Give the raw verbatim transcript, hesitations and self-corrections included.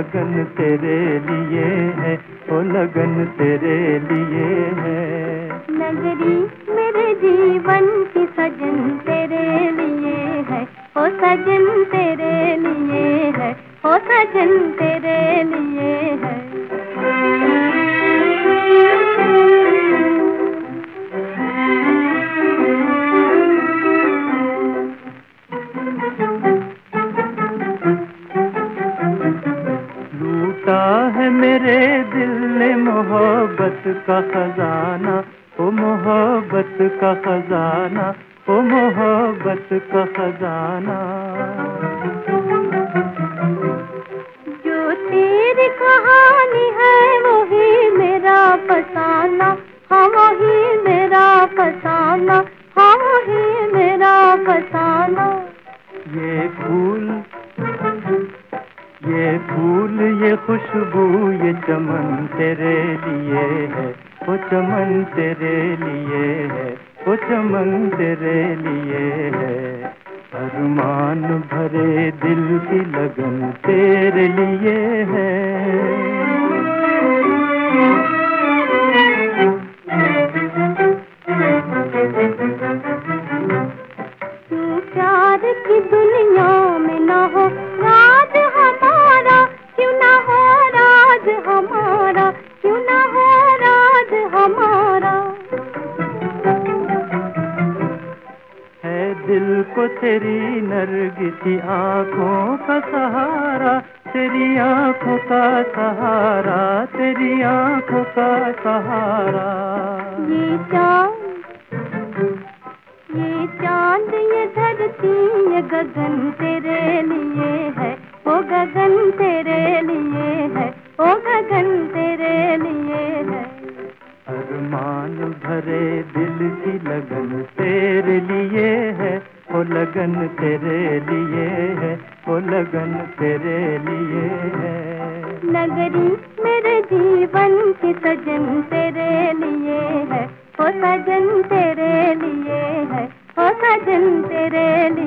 लगन तेरे लिए है, ओ लगन तेरे लिए है। नगरी मेरे जीवन की सजन तेरे लिए है, ओ सजन तेरे लिए है, ओ सजन तेरे लिए है। लूटा है मेरे दिल ने मोहब्बत का खजाना, ओ मोहब्बत का खजाना, ओ मोहब्बत का खजाना। जो तेरी कहानी है वही मेरा फसाना, हाँ वही मेरा फसाना, हाँ वही मेरा फसाना। ये फूल ये फूल ये खुशबू ये चमन तेरे लिए है, वो चमन तेरे लिए है, वो चमन तेरे लिए है। अरमान भरे दिल की लगन तेरे लिए है। तू प्यार की दुनिया में ना हो राज हमारा, क्यों ना हो राज हमारा, क्यों ना हो राज हमारा। है दिल को तेरी नरगिसी आँखों का सहारा, तेरी आँखों का सहारा, तेरी आँखों का सहारा। ये चाँद ये चांद ये धरती ये गगन तेरे लिए है, ओ गगन तेरे लिए है, ओ गगन तेरे लिए है। अरमान भरे दिल की लगन तेरे लिए है, ओ लगन तेरे लिए है, ओ लगन तेरे लिए है। नगरी मेरे जीवन की सजन तेरे लिए है, ओ सजन तेरे लिए है, ओ सजन तेरे लिए।